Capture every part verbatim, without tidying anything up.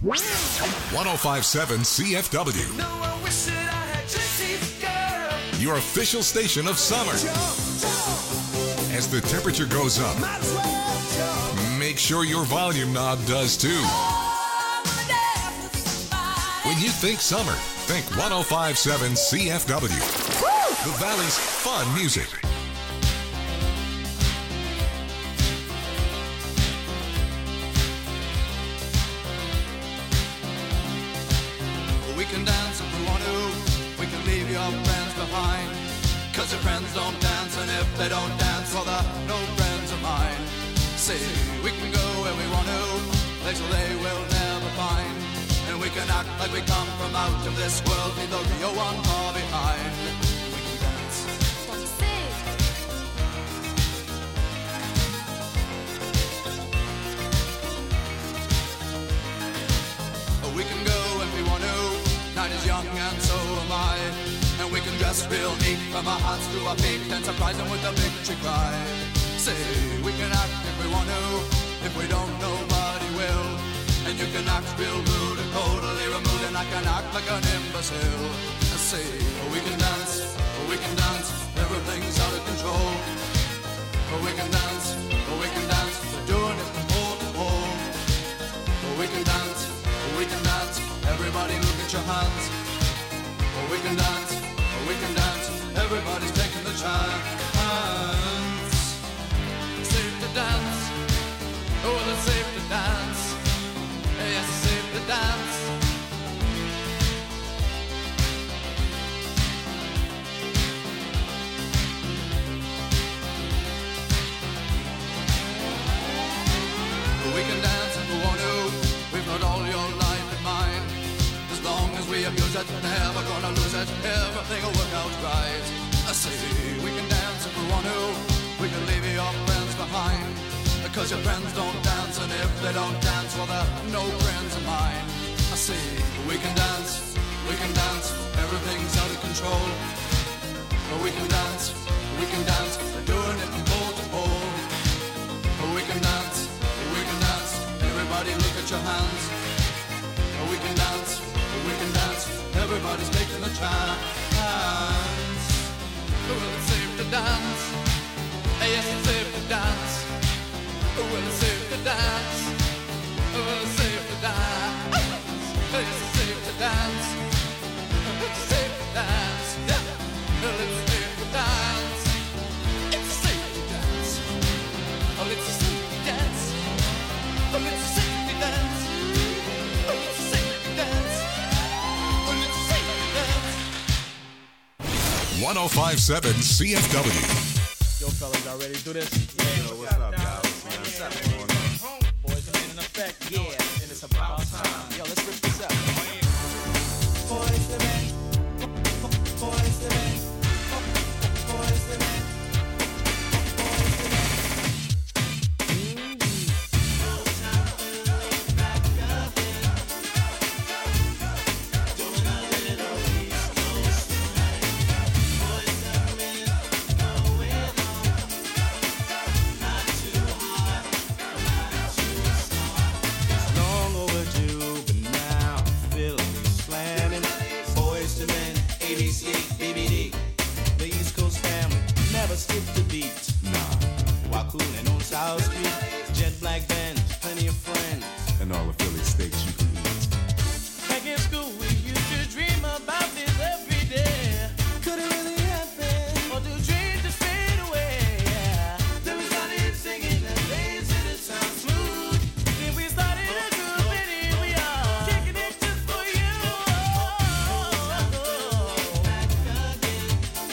one oh five point seven C F W. No, I wish that I had your teeth, girl. Your official station of summer. As the temperature goes up, make sure your volume knob does too. When you think summer, think one oh five point seven C F W. The Valley's fun music. We can dance if we want to. We can leave your friends behind. Cause your friends don't dance, and if they don't dance, well, they're no friends of mine. See, we can go where we want to, places they will never find. And we can act like we come from out of this world, leave the real one far behind. We can dance. We can go if we want to. Night is young and so am I. And we can dress real neat from our hearts to our feet and surprise them with a victory cry. Say, we can act if we want to. If we don't, nobody will. And you can act real rude and totally removed, and I can act like an imbecile. Say, we can dance, we can dance, everything's out of control. We can dance, we can dance, we're doing it from pole to pole. We can dance, we can dance, everybody look at your hands. We can dance, we can dance, everybody's taking the chance. Safe to dance, oh, it's safe to dance. Yes, it's safe to dance. We can dance if we want to. We've got all your life in mind. As long as we abuse it, never gonna lose it. Everything will work out right. I say we can dance if we want to. We can leave your friends behind. Cause your friends don't dance, and if they don't dance, well, they're no friends of mine. I say we can dance, we can dance, everything's out of control. We can dance, we can dance, we're doing it from pole to pole. We can dance, we can dance, everybody look at your hands. We can dance, we can dance, everybody's making the chance. Well, it's safe to dance, yes, it's safe to dance. Well, it's safe to dance, well, it's safe to dance. It's safe to dance, it's safe to dance. Well, it's safe to dance, it's safe to dance. Oh, it's a safety dance. Oh, it's a safety dance. Oh, it's a safety dance. Oh, it's a safety dance. one oh five point seven C F W. Yo, fellas, y'all ready to do this? Yeah, yo, what's up, guys? What's up, boys, I'm in effect. Yeah, and it's about time. Yo, let's rip this up. Boys, the men. Boys, the men. Boys, the men. Skip the beat, nah. While cooling on South Street, jet black bands, plenty of friends, And all the Philly steaks you can eat. back in school, we used to dream about this every day. Could it really happen? Or do dreams just fade away? Yeah. Then we started singing and dancing, it sounds smooth. Then we started a group and here we are, kicking it just for you. Back again.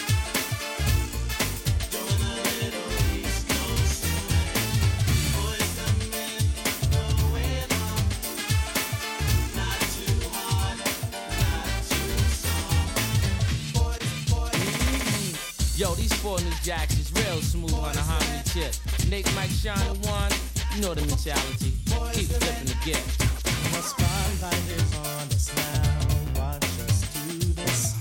Doing a little East Coast swing. Boys come in, going on. Not too hard, not too soft. Boys, boys. Yo, these four new jacks is real smooth on the harmony tip. Nick, Mike, Sean, and one, you know the mentality. Keep flipping the gift. The spotlight is on us now. Watch us do this.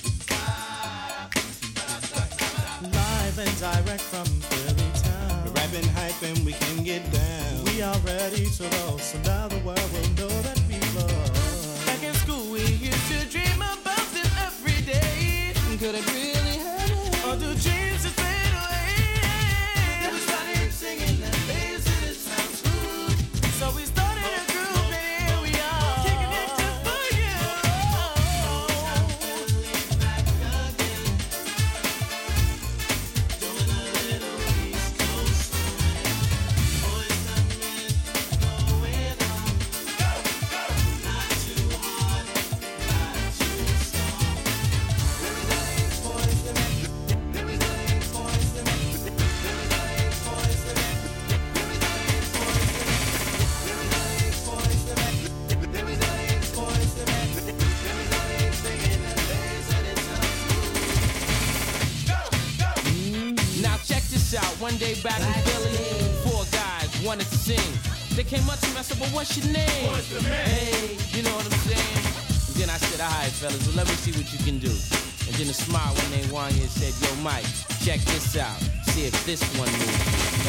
Live and direct from Philly town. and hype and we can get down. We are ready to roll, so now the world will know that we love. Back in school we used to dream about it every day. Could it really happen? Or do dreams just fade away? Then we started singing and dancing, it sounds good. So we started a group and here we are, kicking it just for you. Back again, doing a little East Coast swing. Boys and men, going on. Not too hard, not too soft. There is a boys and men. There is a boys and men. There is a boys and men. There is a boys and men. There is a boys and men. There is a singing and dancing, it sounds good. Now check this out. One day back in Philly, four guys wanted to sing. They came up to me, I said, "Well, what's your name?" Hey, you know what I'm saying? And then I said, "All right, fellas, well, let me see what you can do." And then a smile when they won and said, "Yo, Mike, check this out. See if this one moves."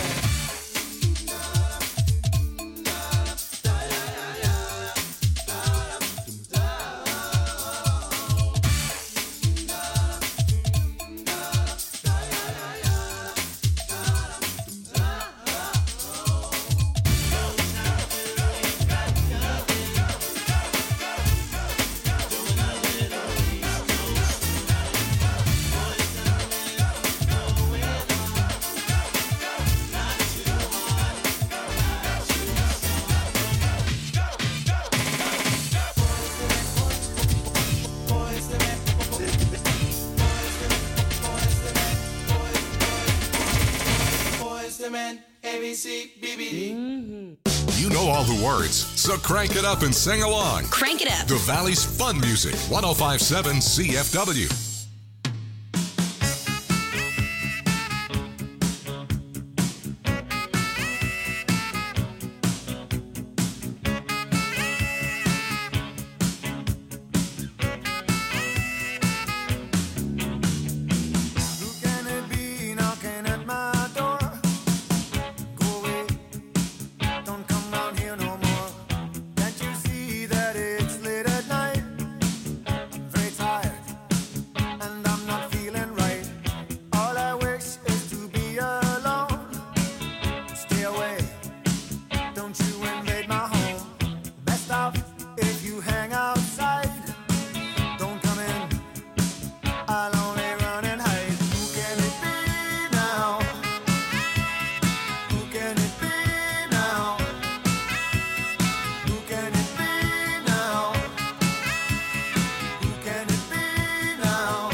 Boys and men, A B C, B B D. You know all the words, so crank it up and sing along. Crank it up. The Valley's fun music, one oh five point seven C F W. Who can it be knocking at my door? Go away, don't come round here no more. Can't you see that it's late at night? I'm very tired and I'm not feeling right. All I wish is to be alone. Stay away, don't you invade my home. Best off if you hang outside. Don't come in, I'll only run and hide. Who can it be now? Who can it be now? Who can it be now? Who can it be now?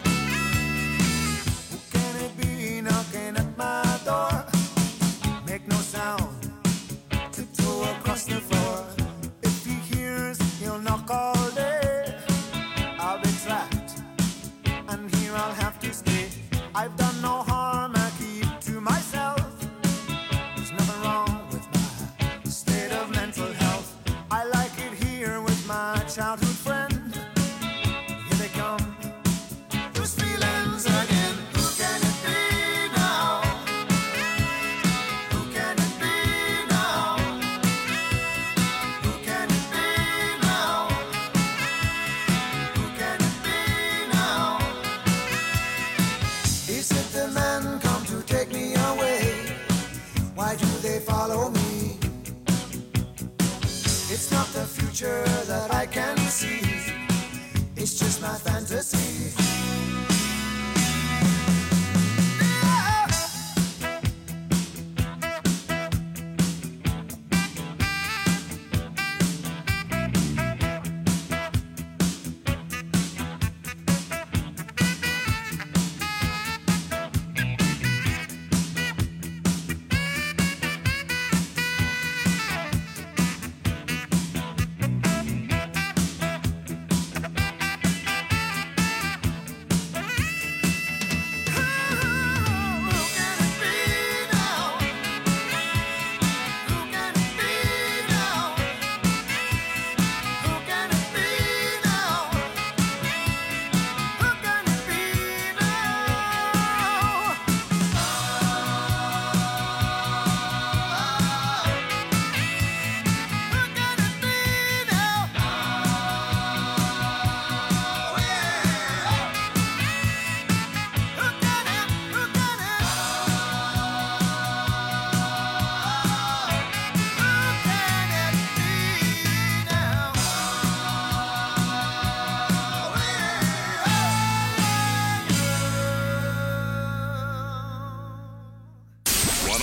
Who can it be knocking at my door? Make no sound, tiptoe across the floor. If he hears, he'll knock all day. I'll be trapped, and here I'll have to stay. I've done no harm, I keep to myself. There's nothing wrong with my state of mental health. I like it here with my childhood friend. Here they come, those feelings again. Who can it be now? Who can it be now? Who can it be now? Who can it be now? Is it the men come to take me away? Why do they follow me? It's not the future that I can see. It's just my fantasy. Yeah.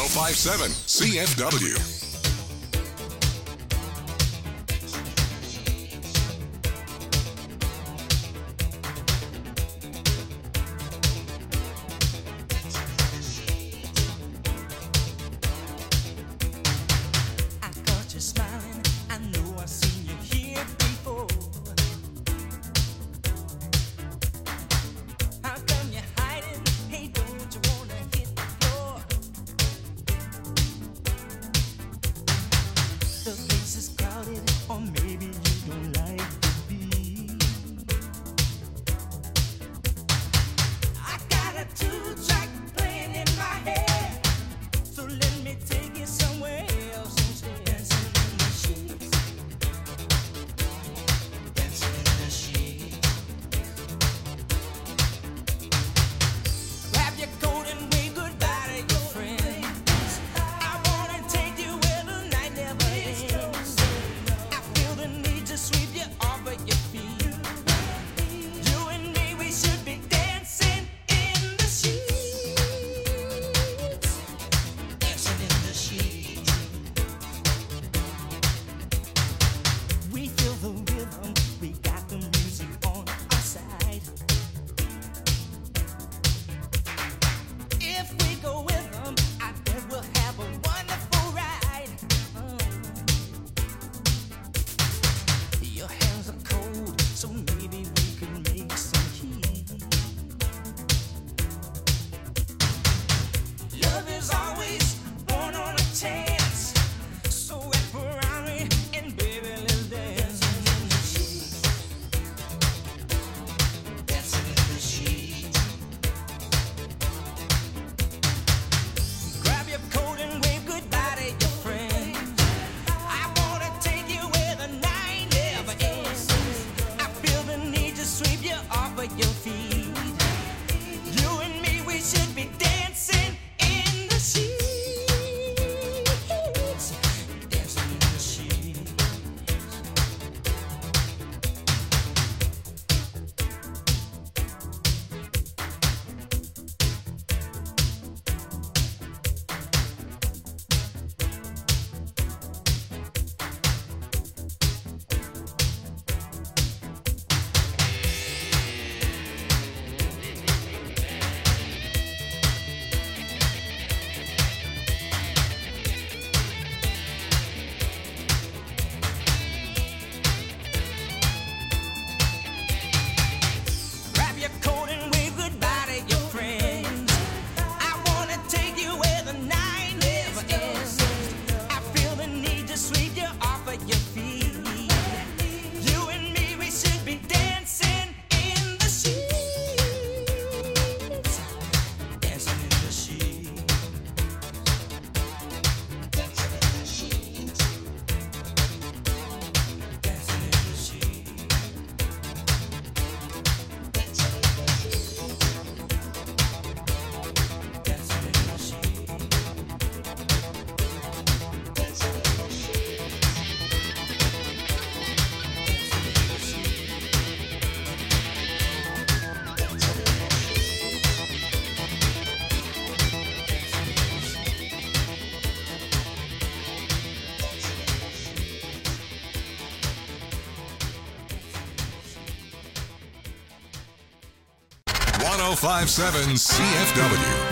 oh five seven C F W. I caught you smiling. I know I've seen you here before. How come you're hiding? Hey, don't you wanna hit the floor? The place is crowded, or maybe you don't like the beat. I got a two-track playing in my head, so let me take you somewhere else instead. Dancing in the sheets, dancing in the sheets. Grab your coat and wave goodbye to your friends. I wanna take you where the night never ends. I feel the need to sweep you off of your feet. You and me, we should be dancing in the sheets. Dancing in the sheets. We feel the rhythm, we got the music on our side. If we go with them, I bet we'll have a wonderful ride. Oh. Your hands are cold, so maybe we could make some heat. Love is always born on a chance, so wrap around me and baby, let's dance. Dancing in the sheets, dancing in the sheets. Grab your coat and wave goodbye to your friends. I wanna take you where the night never ends. I feel the need to sweep you off of your feet. You and me, we should be dancing in the sheets. Dancing in the sheets. Grab your coat and wave goodbye to your friends. I wanna take you where the night never ends. I feel the need to sweep you off of your feet. You and me, we should be dancing in the sheets. Dancing in the sheets. Dancing in the sheets. Dancing in the sheets. one oh five seven C F W.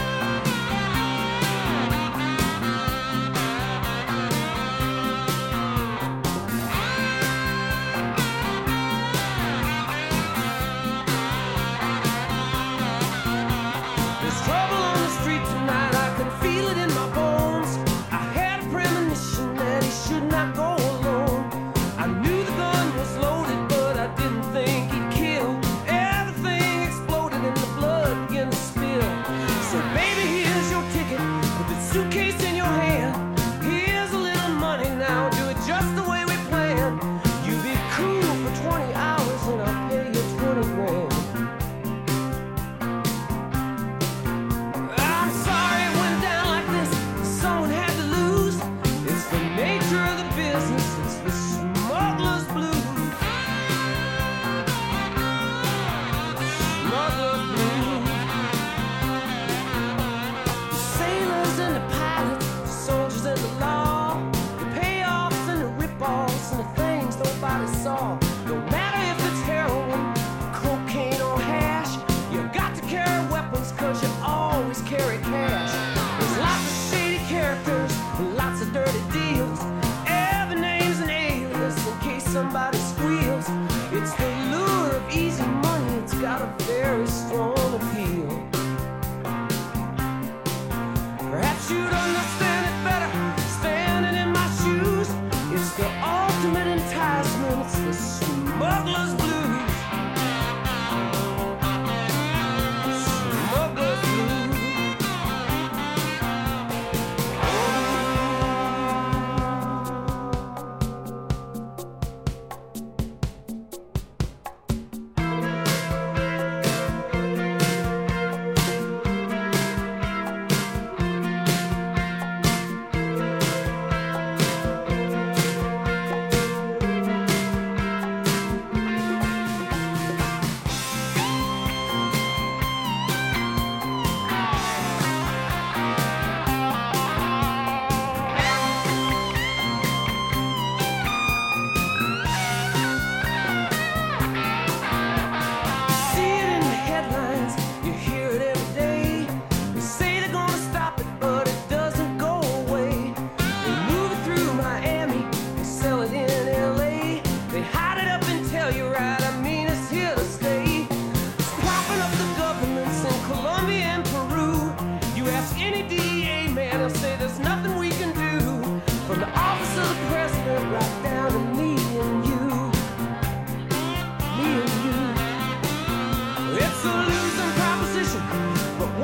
There's trouble on the street tonight, I can feel it in my bones. I had a premonition that he should not go alone. I knew the gun was loaded, but I didn't think he'd kill. Everything exploded and the blood began to spill. So baby,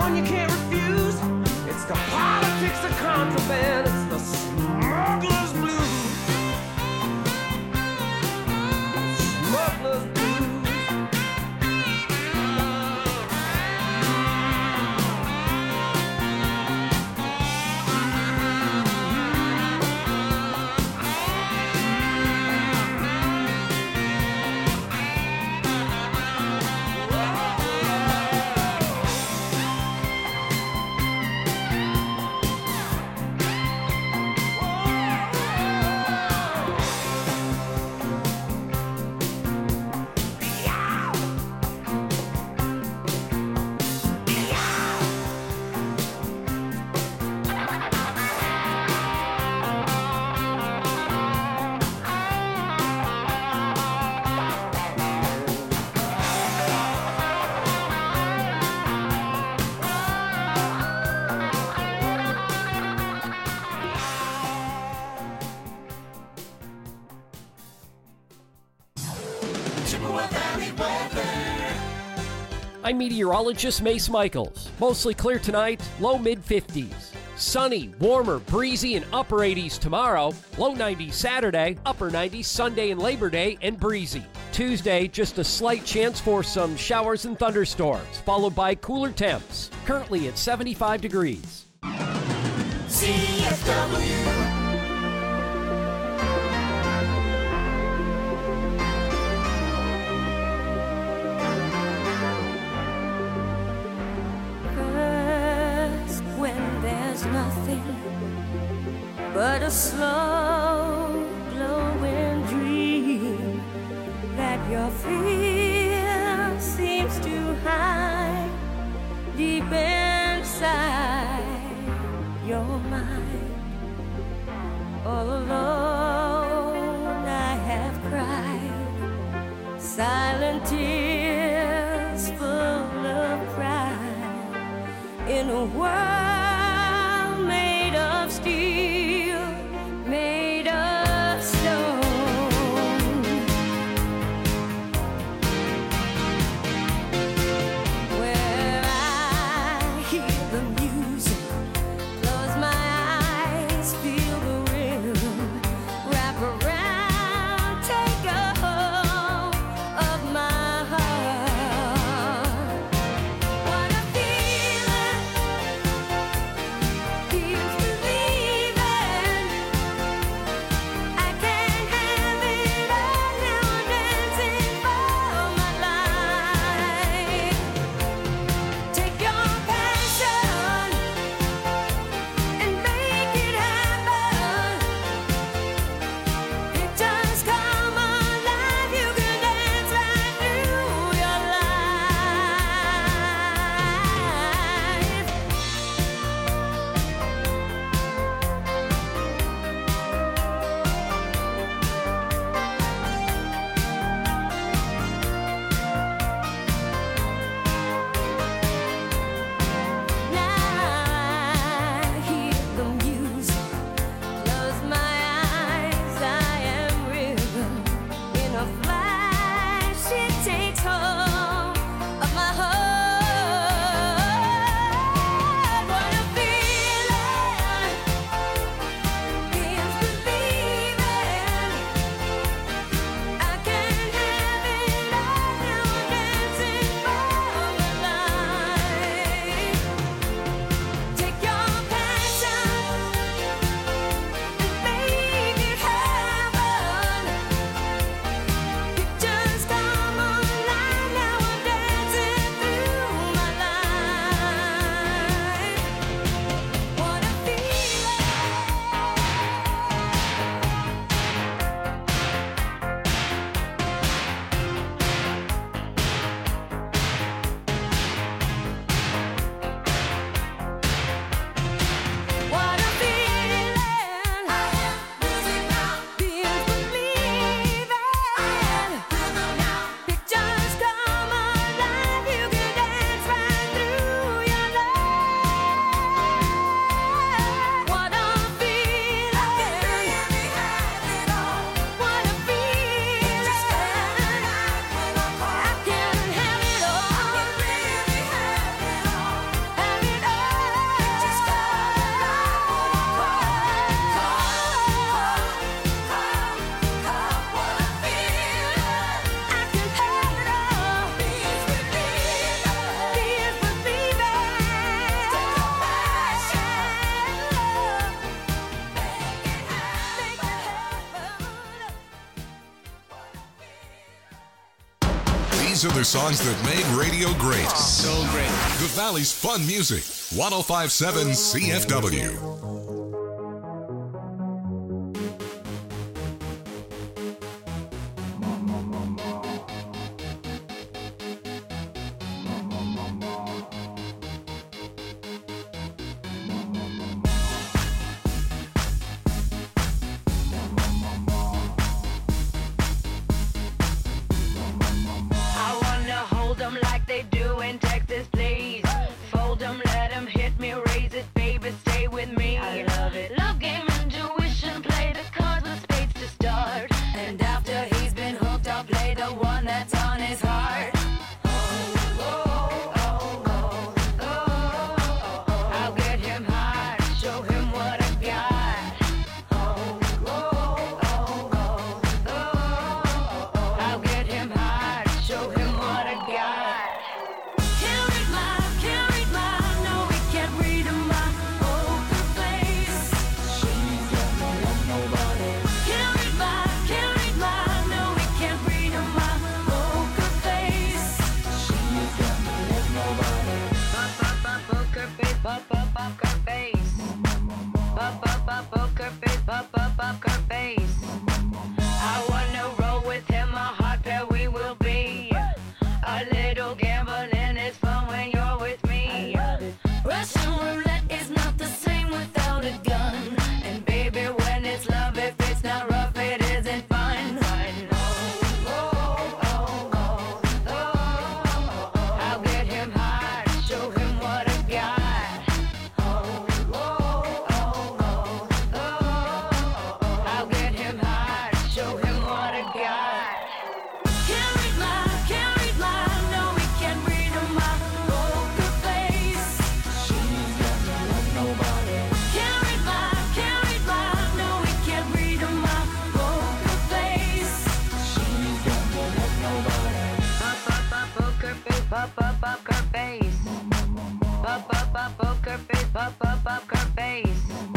one you can't refuse. It's the politics of contraband. It's the smuggler's blues. Smuggler's blues. I'm meteorologist Mace Michaels. Mostly clear tonight, low mid fifties. Sunny, warmer, breezy, and upper eighties tomorrow. Low nineties Saturday, upper nineties Sunday and Labor Day, and breezy. Tuesday, just a slight chance for some showers and thunderstorms, followed by cooler temps. Currently at seventy-five degrees. C F W. First, when there's nothing but a slow glowing dream that your fear seems to hide deep inside your mind. All alone I have cried silent tears full of pride in a world made of steel, made of stone. Where I hear the music, close my eyes, feel the rhythm, wrap around, take a hold of my heart. What a feeling, feels relief. These are the songs that made radio great. So great. The Valley's fun music. one oh five point seven C F W. I wanna hold 'em like they do in Texas, please. Fold 'em, let 'em hit me, raise it, baby, stay with me. I love it. Love game, intuition, play the cards with spades to start. And after he's been hooked, I'll play the one that's on his heart. I'll get him hot, show him what I got. I'll get him hot, show him what I got. Can't read my, can't read my, no, we can't read my poker face. She's got no love, nobody. Can't read my, can't read my, no, we can't read my poker face. She's got no love, nobody. Pop, pop, pop, poker face, pop, pop, poker face. Pop, pop, pop, poker face, pop, pop, poker face. I wanna roll with him, a hot pair we will be. A little gambling is fun when you're with me. Russian roulette is not the same without a gun. And baby, when it's love, if it's not rough, it isn't fun. I'll get him hot, show him what I got. I'll get him hot, show him what I got. Can't read my, can't read my, no, we can't read my poker face. She's got no love, nobody. Can't read my, can't read my, no, we can't read my poker face. She's got no love, nobody. Pop, pop, pop, poker face, pop, pop, poker face. Pop, pop, pop, poker face, pop, pop, poker face.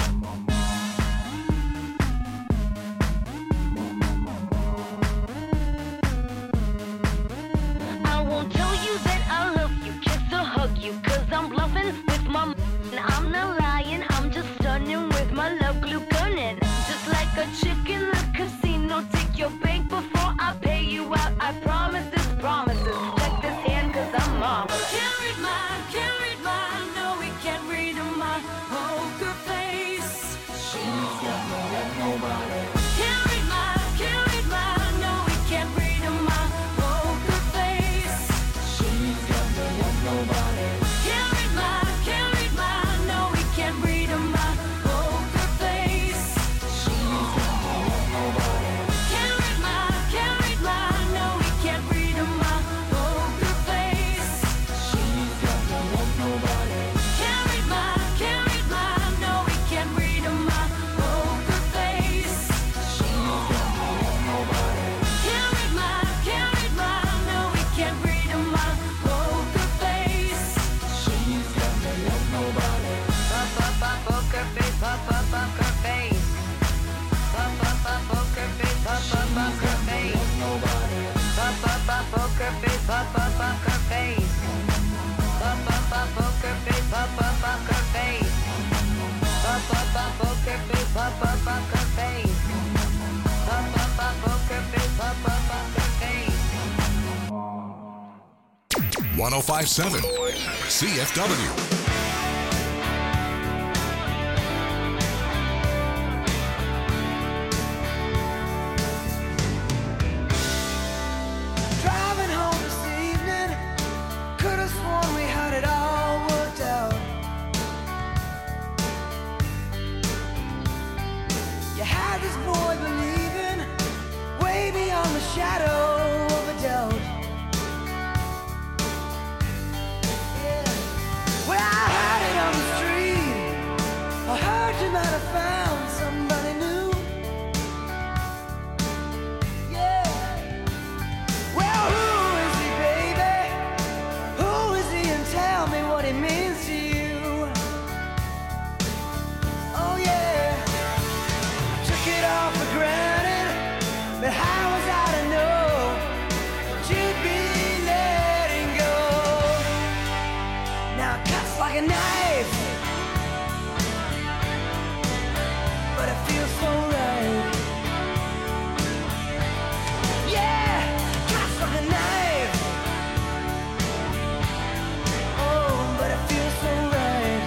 I won't tell you that I love you, kiss or hug you, cause I'm bluffing with my m- and I'm not lying, I'm just stunning with my love glue gunning. Just like a chick in the casino, take your bank before I pay you out. I promise this, promises. Check this hand cause I'm mom. Can't read my, can't read my, no, we can't read my poker face. She's got no love, nobody. Can't read my, can't read my, no, we can't read my poker face. She's got no love, nobody. Can't read my, can't read my, no, we can't read my poker face. She's got no love, nobody. Can't read my, can't read my, no, we can't read my poker face. She's got no love, nobody. Can't read my, can't read my, no, we can't read my poker face. She's got no love, nobody. Can't read my, can't read my, no, we can't read my poker face. She's got no love, nobody. Pop, pop, pop, poker face, pop, pop, poker face. Pop, pop, pop, poker face, pop, pop, poker face. Nobody. Pop, pop, pop, poker face, pop, pop, poker face. Pop, pop, pop, poker face, pop, pop, poker face. Pop, pop, pop, poker face, pop, pop, poker face. Pop, pop, pop, poker face, pop, pop, poker face. one oh five point seven C F W. Driving home this evening, could have sworn we had it all worked out. You had this boy believing way beyond the shadow of a doubt. Yeah. Well, I heard it on the street. I heard you might have found somebody new. Yeah. Well, who is he, baby? Who is he, and tell me what he means to you? Oh yeah, I took it all for granted, but how was I to know that you'd be there? like a knife, but it feels so right. Yeah, cuts like a knife. Oh, but it feels so right.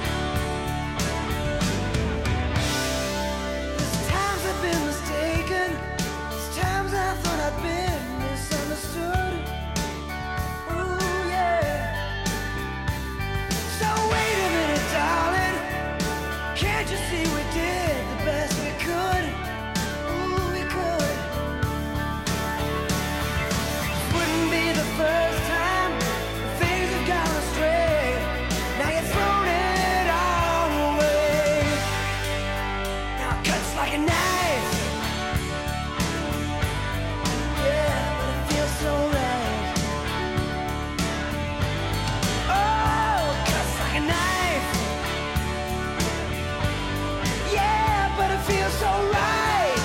There's times I've been mistaken. There's times I thought I'd been misunderstood. Ooh, yeah. So wait a minute, darling. Can't you see we did the best we could? Ooh, we could. Wouldn't be the first time things have gone astray. Now you're throwing it all away. Now it cuts like a knife. Yeah, but it feels so right. Oh, it cuts like a knife. Yeah, but it feels so right.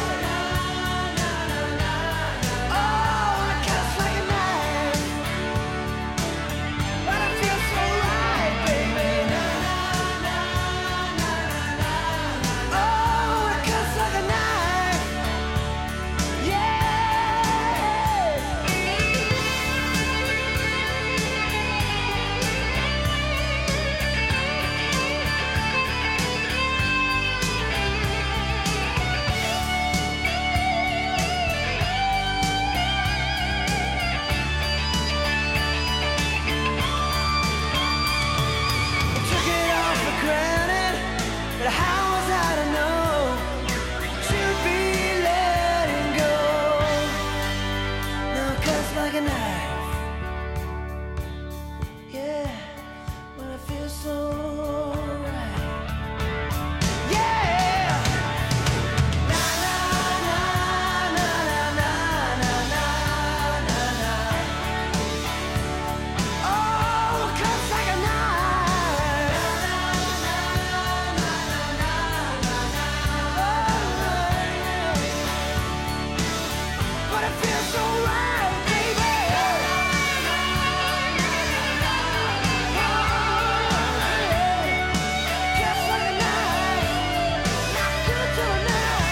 Oh, it cuts like a knife. But it feels so right, baby. Oh, it cuts like a knife. Yeah. Took it all for granted, but how was I to know to be letting go? Now it cuts like a knife. Yeah, when it feels so right. Yeah. Na na na na na na na na na. Oh, it cuts like a knife. But it feels so right, baby. Cuts like a knife. Not good to a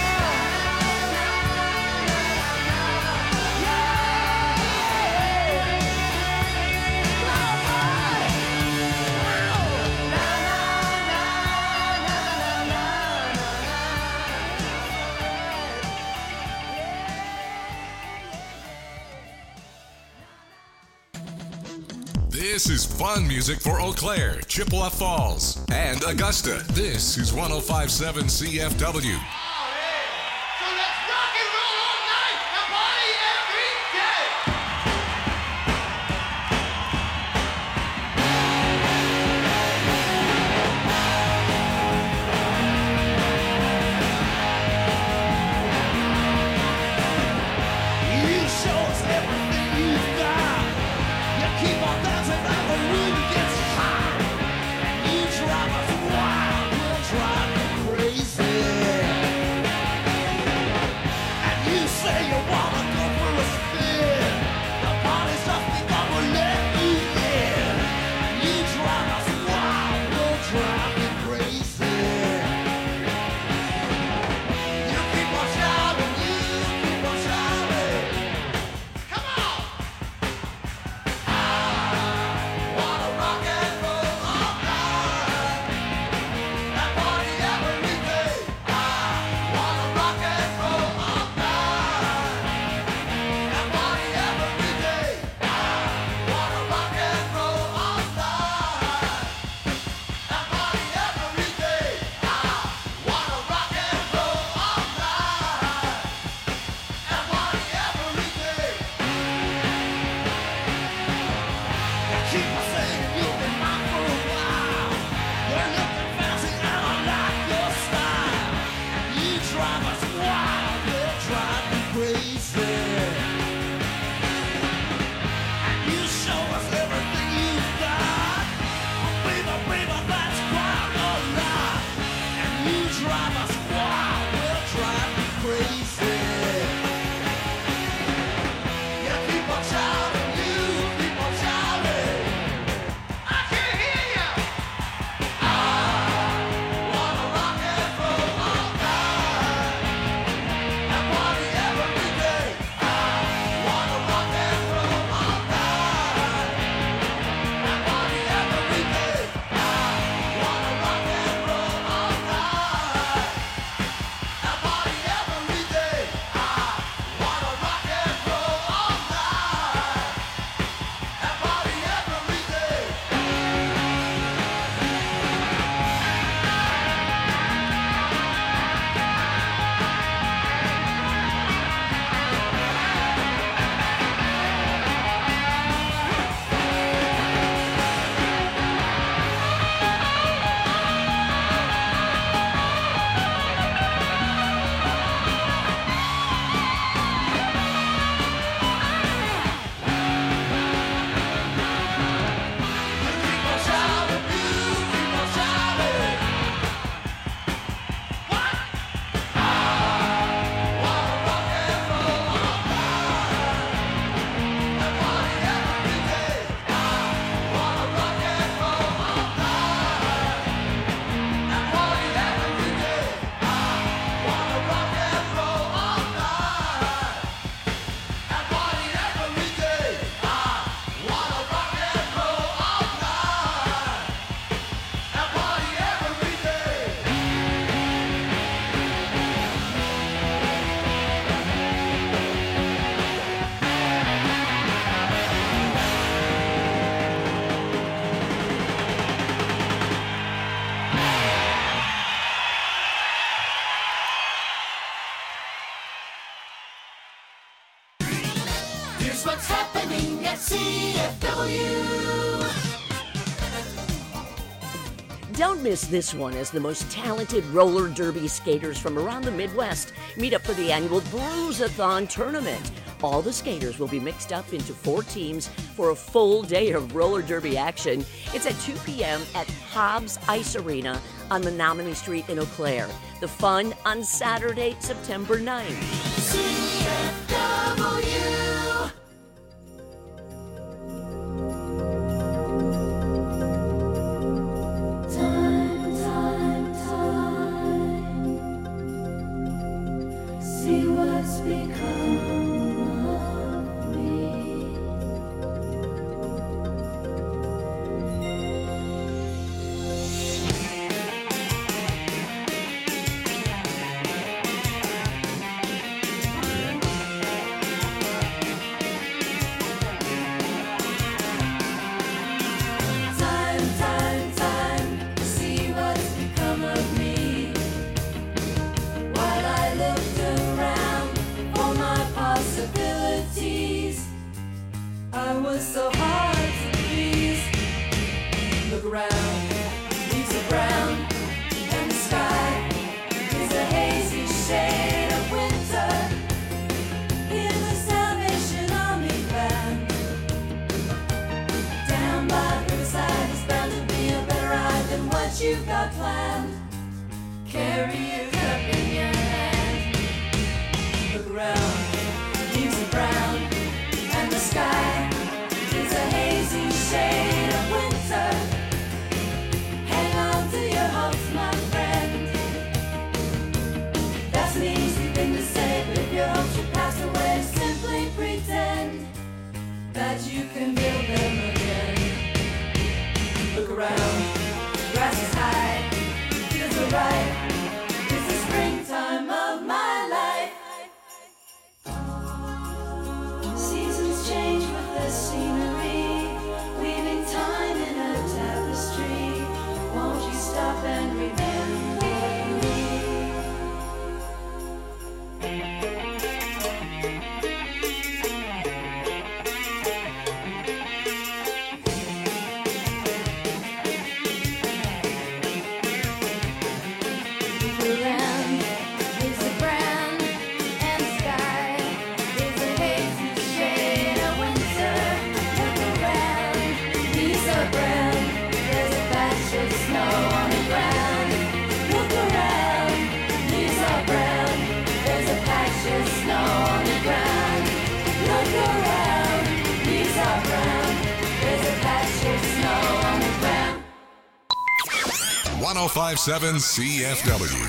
This is fun music for Eau Claire, Chippewa Falls, and Augusta. This is one oh five point seven C F W. So let's rock and roll all night and party every day. You show us everything you've got. You keep on dancing and the room gets hot. You drive us wild, we'll drive you crazy. Don't miss this one as the most talented roller derby skaters from around the Midwest meet up for the annual Bruisathon tournament. All the skaters will be mixed up into four teams for a full day of roller derby action. It's at two p.m. at Hobbs Ice Arena on Menominee Street in Eau Claire. The fun on Saturday, September ninth. C F W. Time, time, time. See what's become. So hard to please. Look around, leaves are brown, and the sky is a hazy shade of winter. In the Salvation Army band, down by the riverside is bound to be a better ride than what you've got planned. Carry your cup in your hand. Look around, leaves are brown, and the sky is a hazy shade of winter. Hang on to your hopes, my friend. That's an easy thing to say, but if your hopes should pass away, simply pretend that you can build them again. Look around, grass is high, fields are ripe. It's the springtime of my life. Seasons change with the scenery, weaving time in a tapestry. Won't you stop and remember me? The land is a brown and the sky is a hazy shade of winter. Look around, leaves are brown. There's a patch of snow on the ground. Look around, leaves are brown. There's a patch of snow on the ground. Look around, leaves are brown. There's a patch of snow on the ground. one oh five point seven C F W.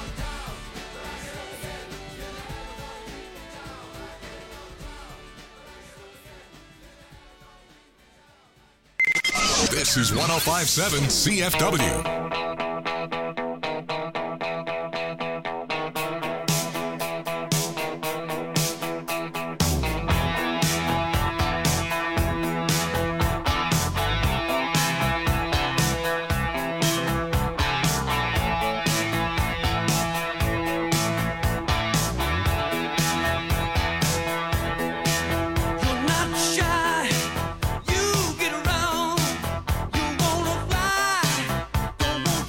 This is one oh five point seven C F W. You're not shy. You get around. You wanna fly. Don't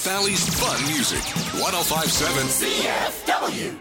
Valley's fun music. one oh five point seven C F W.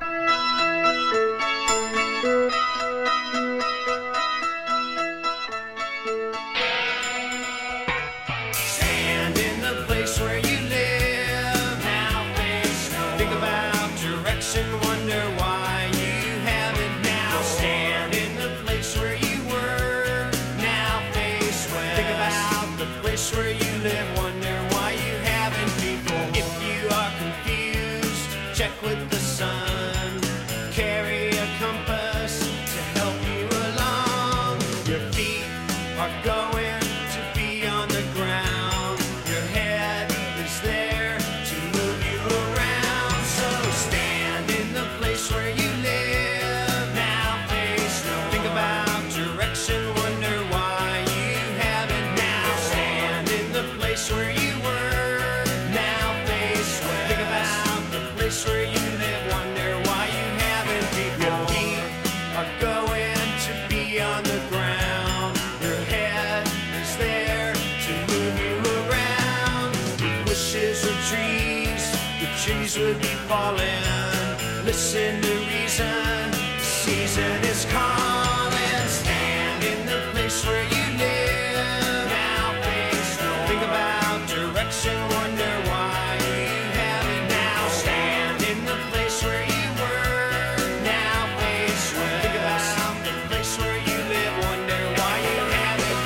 Stand in the place where you live. Now face no. Think about direction. Wonder why you haven't now. Stand in the place where you were. Now face where. Think about the place where you live. Wonder why you haven't before. If you are confused, check with the sun. Carry a compass to help you along. Your feet are going to be on the ground. Your head is there to move you around. So stand in the place where you live. Now face no. Think about direction. Wonder why you haven't now. Stand in the place where you were. Now face where. Think about the place where you live. Wonder why you haven't before. Your feet are going to be on the ground. Your head is there to move you around. If wishes were trees, the trees would be falling. Listen to reason, the season is calling. Stand in the place where you live. Now face no. Think about direction. Wonder why you haven't now. Stand in the place where you were. Now face where. Think about the place where you live. Wonder why you haven't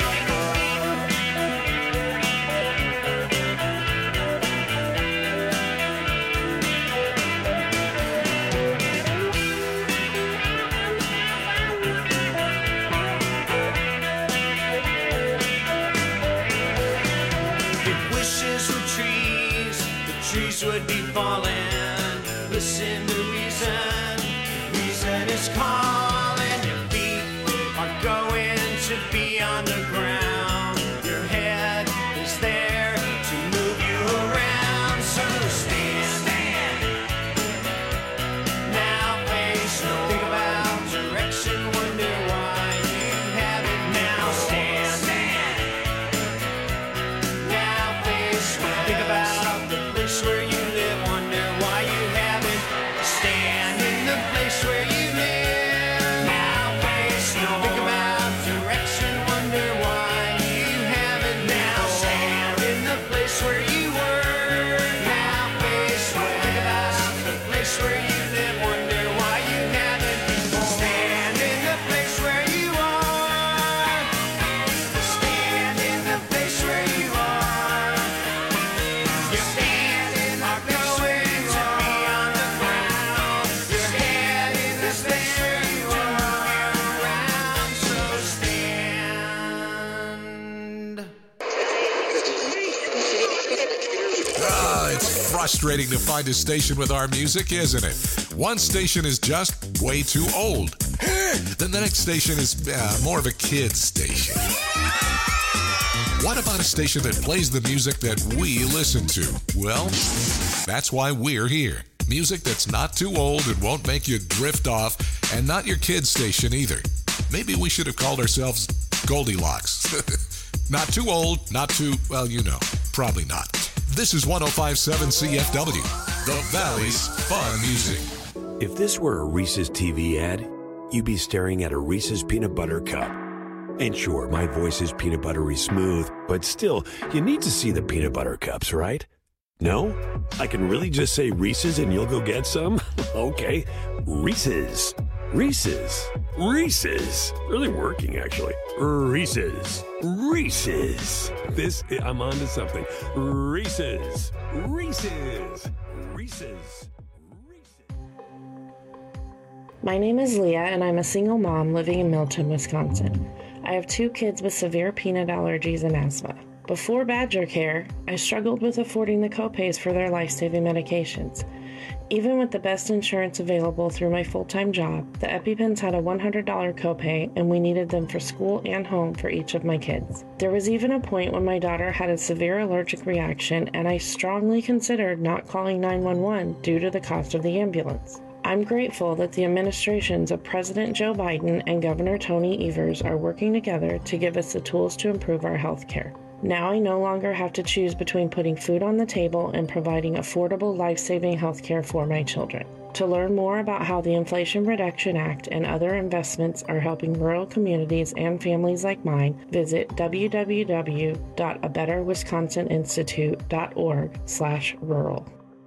If wishes were trees, the trees would be falling. Listen to reason, reason is calling. Your feet are going to be on the ground. Your head is there to move you around. So stand, stand. Now face no. Think about direction. Wonder why you haven't now. Stand, stand. Now face where. Think about the place where you live. Wonder why you haven't. Stand in the place where you live. Now face no. Think about direction. Wonder why you haven't now. Stand in the place where you were. Now face where. Think about the place where you live. Wonder why you haven't before. Stand in the place where you are. Stand in the place where you are. Your feet are going to be on the ground. Your head is there to move you around. So stand. Ah, it's frustrating to find a station with our music, isn't it? One station is just way too old. Then the next station is uh, more of a kid's station. What about a station that plays the music that we listen to? Well, that's why we're here. Music that's not too old and won't make you drift off, and not your kid's station either. Maybe we should have called ourselves Goldilocks. Not too old, not too, well, you know, probably not. This is one oh five point seven C F W, the Valley's fun music. If this were a Reese's T V ad, you'd be staring at a Reese's peanut butter cup. And sure, my voice is peanut buttery smooth, but still, you need to see the peanut butter cups, right? No? I can really just say Reese's and you'll go get some? Okay, Reese's. Reese's. Reese's. Really working, actually. Reese's. Reese's. This, I'm on to something. Reese's. Reese's. Reese's. My name is Leah, and I'm a single mom living in Milton, Wisconsin. I have two kids with severe peanut allergies and asthma. Before Badger Care, I struggled with affording the copays for their life-saving medications. Even with the best insurance available through my full-time job, the EpiPens had a one hundred dollars copay, and we needed them for school and home for each of my kids. There was even a point when my daughter had a severe allergic reaction, and I strongly considered not calling nine one one due to the cost of the ambulance. I'm grateful that the administrations of President Joe Biden and Governor Tony Evers are working together to give us the tools to improve our health care. Now I no longer have to choose between putting food on the table and providing affordable, life-saving health care for my children. To learn more about how the Inflation Reduction Act and other investments are helping rural communities and families like mine, visit w w w dot a better wisconsin institute dot org slash rural.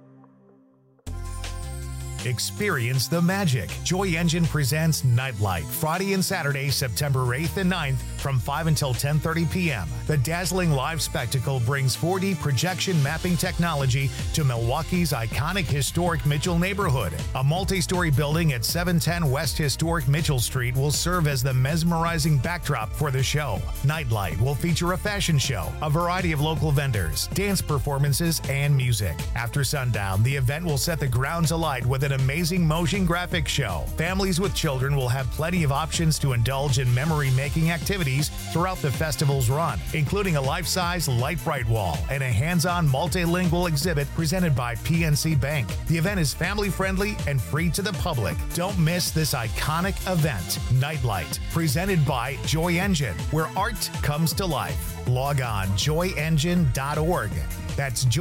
Experience the magic. Joy Engine presents Nightlight, Friday and Saturday, September eighth and ninth from five until ten thirty p.m. The dazzling live spectacle brings four D projection mapping technology to Milwaukee's iconic historic Mitchell neighborhood. A multi-story building at seven ten West Historic Mitchell Street will serve as the mesmerizing backdrop for the show. Nightlight will feature a fashion show, a variety of local vendors, dance performances, and music. After sundown, the event will set the grounds alight with an amazing motion graphics show. Families with children will have plenty of options to indulge in memory-making activities throughout the festival's run, including a life-size light bright wall and a hands-on multilingual exhibit presented by P N C Bank. The event is family-friendly and free to the public. Don't miss this iconic event, Nightlight, presented by Joy Engine, where art comes to life. Log on joy engine dot org. That's Joy